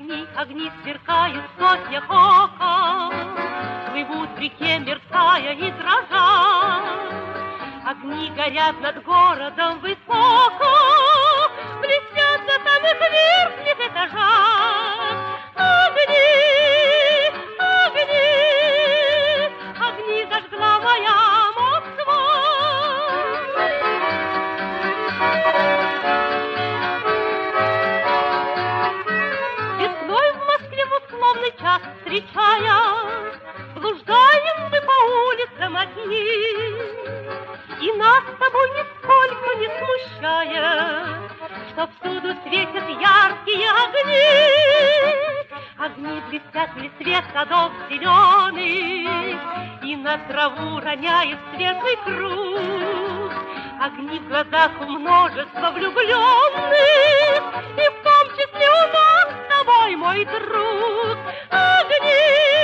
огни сверкают в сотнях окон, плывут в реке, мерцая и дрожа. Огни горят над городом высоко, блестят на самых верхних этажах. Огни, огни, огни зажгла моя Москва. Весной в Москве в условный час встречая, блуждаем мы по улицам одни, и нас с тобой нисколько не смущает, что всюду светят яркие огни. Огни блестят в листве садов зеленых, и на траву роняет светлый круг. Огни в глазах у множества влюбленных, и в том числе у нас с тобой, мой друг. Огни!